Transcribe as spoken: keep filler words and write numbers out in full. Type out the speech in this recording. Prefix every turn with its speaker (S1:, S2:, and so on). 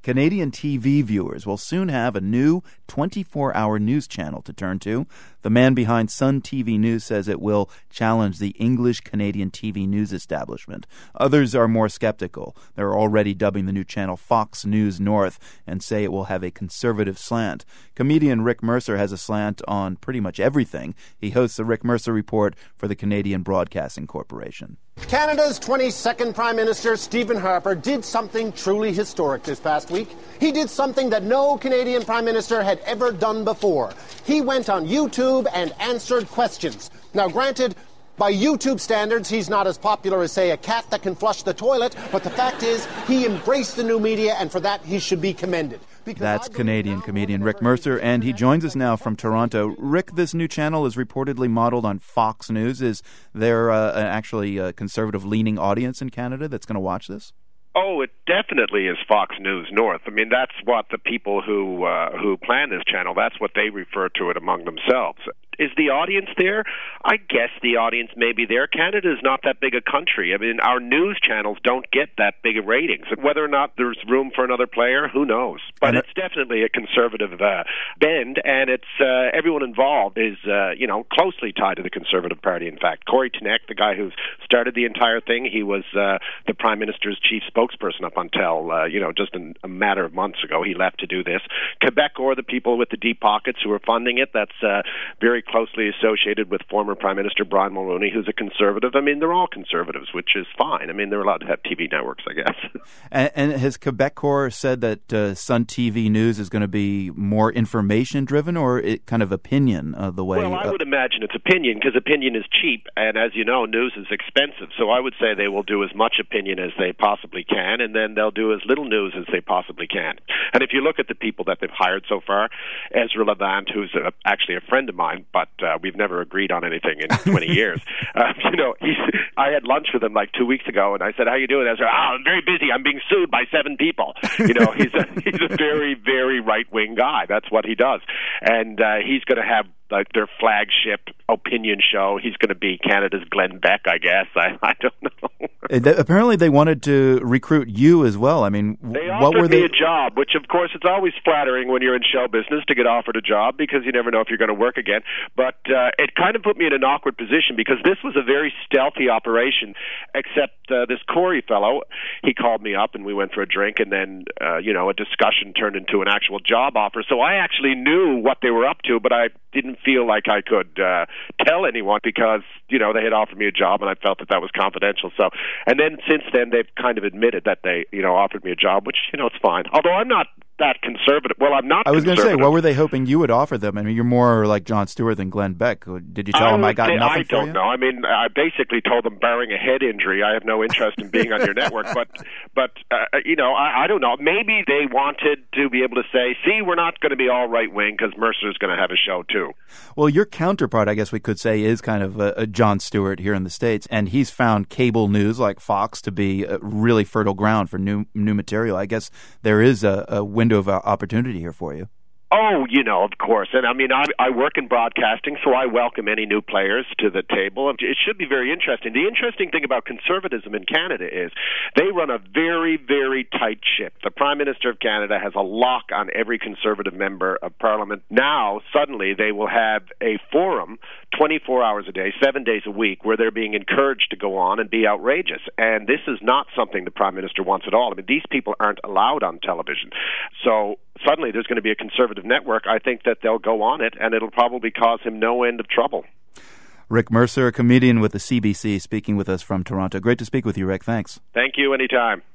S1: Canadian T V viewers will soon have a new twenty-four hour news channel to turn to. The man behind Sun T V News says it will challenge the English Canadian T V news establishment. Others are more skeptical. They're already dubbing the new channel Fox News North and say it will have a conservative slant. Comedian Rick Mercer has a slant on pretty much everything. He hosts the Rick Mercer Report for the Canadian Broadcasting Corporation.
S2: Canada's twenty-second Prime Minister, Stephen Harper, did something truly historic this past week. He did something that no Canadian Prime Minister had ever done before. He went on YouTube and answered questions. Now, granted, by YouTube standards, he's not as popular as, say, a cat that can flush the toilet, but the fact is, he embraced the new media, and for that, he should be commended. Because
S1: That's Canadian comedian Rick Mercer, and he joins us now from Toronto. Rick, this new channel is reportedly modeled on Fox News. Is there uh, an actually a conservative-leaning audience in Canada that's going to watch this?
S3: Oh, it definitely is Fox News North. I mean, that's what the people who uh, who plan this channel, that's what they refer to it among themselves. Is the audience there? I guess the audience may be there. Canada is not that big a country. I mean, our news channels don't get that big of ratings. Whether or not there's room for another player, who knows? But it's definitely a conservative uh, bend, and it's uh, everyone involved is, uh, you know, closely tied to the Conservative Party. In fact, Corey Tenek, the guy who started the entire thing, he was uh, the Prime Minister's chief spokesperson up until, uh, you know, just in a matter of months ago. He left to do this. Quebecor, the people with the deep pockets who are funding it, that's uh, very closely associated with former Prime Minister Brian Mulroney, who's a conservative. I mean, they're all conservatives, which is fine. I mean, they're allowed to have T V networks, I guess.
S1: And, and has Quebecor said that uh, Sun T V News is going to be more information-driven or it kind of opinion uh, the way...
S3: Well, I
S1: uh,
S3: would imagine it's opinion, because opinion is cheap, and as you know, news is expensive. So I would say they will do as much opinion as they possibly can, and then they'll do as little news as they possibly can. And if you look at the people that they've hired so far, Ezra Levant, who's a, actually a friend of mine, but uh, we've never agreed on anything in twenty years. Uh, you know, he's, I had lunch with him like two weeks ago, and I said, "How you doing?" Ezra, "Oh, I'm very busy. I'm being sued by seven people." You know, he's a, he's a very, very right-wing guy. That's what he does. And uh, he's going to have like their flagship opinion show. He's going to be Canada's Glenn Beck, I guess. I, I don't know.
S1: Apparently they wanted to recruit you as well. I mean,
S3: they
S1: what
S3: offered
S1: were they...
S3: me a job, which of course it's always flattering when you're in show business to get offered a job because you never know if you're going to work again. But uh, it kind of put me in an awkward position because this was a very stealthy operation, except uh, this Corey fellow, he called me up and we went for a drink, and then, uh, you know, a discussion turned into an actual job offer. So I actually knew what they were up to, but I didn't feel like I could uh, tell anyone because, you know, they had offered me a job and I felt that that was confidential. So, and then since then they've kind of admitted that they, you know, offered me a job, which, you know, it's fine. Although I'm not that conservative. Well, I'm not
S1: I was going to say, what
S3: conservative.
S1: were they hoping you would offer them? I mean, you're more like Jon Stewart than Glenn Beck. Did you tell
S3: I
S1: them I
S3: would
S1: got
S3: say-
S1: nothing
S3: I
S1: for
S3: don't
S1: you?
S3: know. I mean, I basically told them, barring a head injury, I have no interest in being on your network. But, but uh, you know, I, I don't know. Maybe they wanted to be able to say, see, we're not going to be all right-wing because Mercer's going to have a show, too.
S1: Well, your counterpart, I guess we could say, is kind of a, a Jon Stewart here in the States, and he's found cable news like Fox to be a really fertile ground for new new material. I guess there is a, a window of opportunity here for you.
S3: Oh, you know, of course. And I mean, I, I work in broadcasting, so I welcome any new players to the table. It should be very interesting. The interesting thing about conservatism in Canada is they run a very, very tight ship. The Prime Minister of Canada has a lock on every conservative member of Parliament. Now, suddenly, they will have a forum twenty-four hours a day, seven days a week, where they're being encouraged to go on and be outrageous. And this is not something the Prime Minister wants at all. I mean, these people aren't allowed on television. So suddenly there's going to be a conservative network. I think that they'll go on it, and it'll probably cause him no end of trouble.
S1: Rick Mercer, a comedian with the C B C, speaking with us from Toronto. Great to speak with you, Rick. Thanks.
S3: Thank you. Anytime.